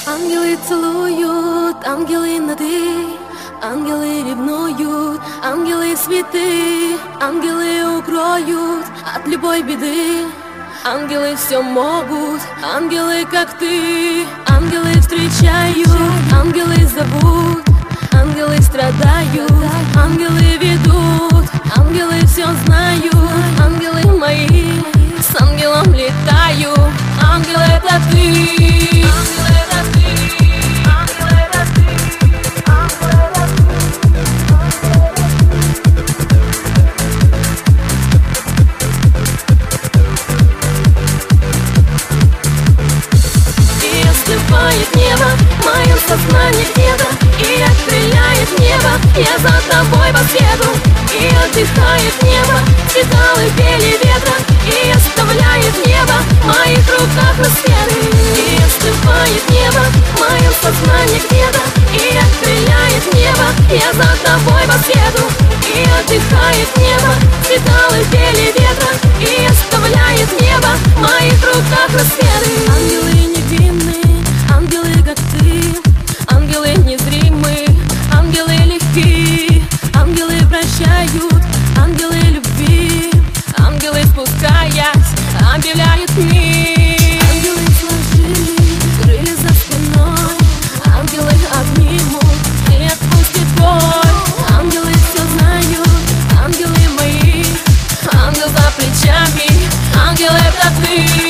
Ангелы целуют, ангелы нады, ангелы ревнуют, ангелы святы, ангелы укроют от любой беды. Ангелы все могут, ангелы как ты. Ангелы встречают, ангелы зовут, ангелы страдают, ангелы ведут, ангелы все знают. Ангелы мои, с ангелом летаю. Ангел это ты. Остывает небо в моем сознании где-то, и отстреляет небо, я за тобой по свету. И отдыхает небо, цветалы пели ветра, и оставляет небо в моих руках рассветы. И остывает небо в моем сознании где-то, и отстреляет небо, я за тобой по свету. И отдыхает небо, цветалы пели ветра, и оставляет небо в моих руках рассветы. Ангелы невинные, ангелы как ты, ангелы незримые, ангелы легкие, ангелы прощают, ангелы любви, ангелы спускаясь, объявляют мир. Ангелы сложили крылья за спиной, ангелы обнимут и отпустят боль. Ангелы все знают, ангелы мои, ангел за плечами, ангел это ты.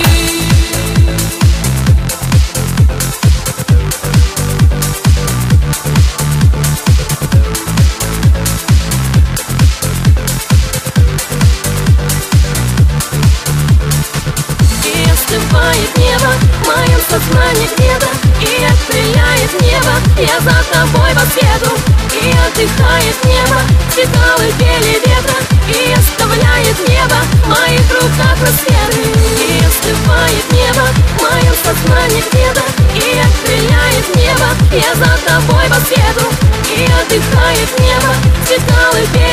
Остывает небо в моем сознании где-то, и отстреляет небо, я за тобой по свету. И отдыхает небо, цветалы пели ветра, и оставляет небо в моих руках рассветы. И остывает небо в моем сознании где-то, и отстреляет небо, я за тобой по свету. И отдыхает небо, цветалы пели